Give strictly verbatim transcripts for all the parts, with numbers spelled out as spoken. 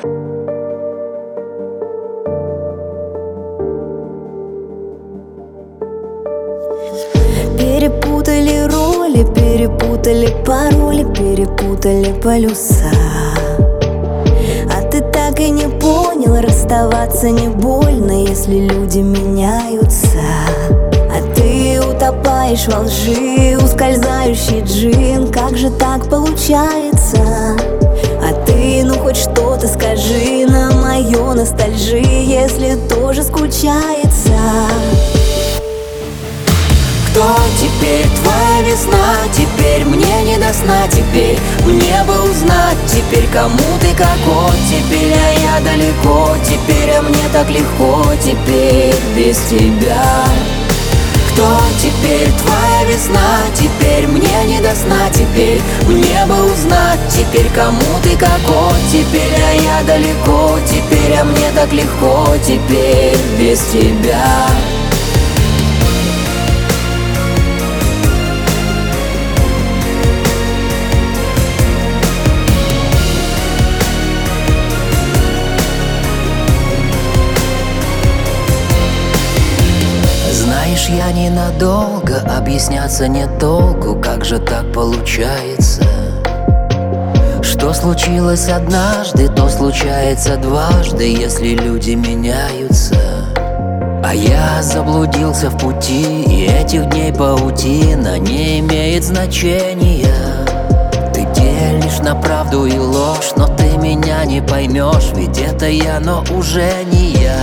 Перепутали роли, перепутали пароли, перепутали полюса. А ты так и не понял, расставаться не больно, если люди меняются. А ты утопаешь во лжи, ускользающий джин. Как же так получается? А ты, ну хоть что-то скажи на мою ностальжи, если тоже скучается. Кто теперь твоя весна? Теперь мне не до сна. Теперь мне бы узнать. Теперь кому ты какой? Теперь а я далеко. Теперь а мне так легко. Теперь без тебя. Кто теперь твоя весна? Теперь мне не до сна. Теперь мне бы узнать. Теперь кому ты какой? Теперь а я далеко. Теперь а мне так легко. Теперь без тебя. Знаешь, я ненадолго, объясняться нет толку. Как же так получается? Что случилось однажды, то случается дважды, если люди меняются. А я заблудился в пути, и этих дней паутина не имеет значения. Ты делишь на правду и ложь, но ты меня не поймешь, ведь это я, но уже не я.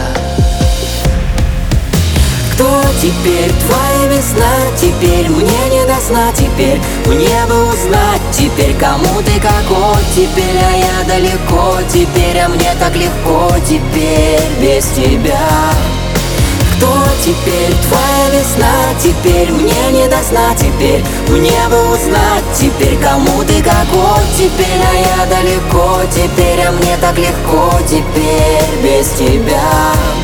Кто теперь твоя весна? Теперь мне не до сна. Теперь мне бы узнать. Теперь кому ты какой? Теперь а я далеко. Теперь а мне так легко. Теперь без тебя. Кто теперь твоя весна? Теперь мне не до сна. Теперь мне бы узнать. Теперь кому ты какой? Теперь а я далеко. Теперь а мне так легко. Теперь без тебя.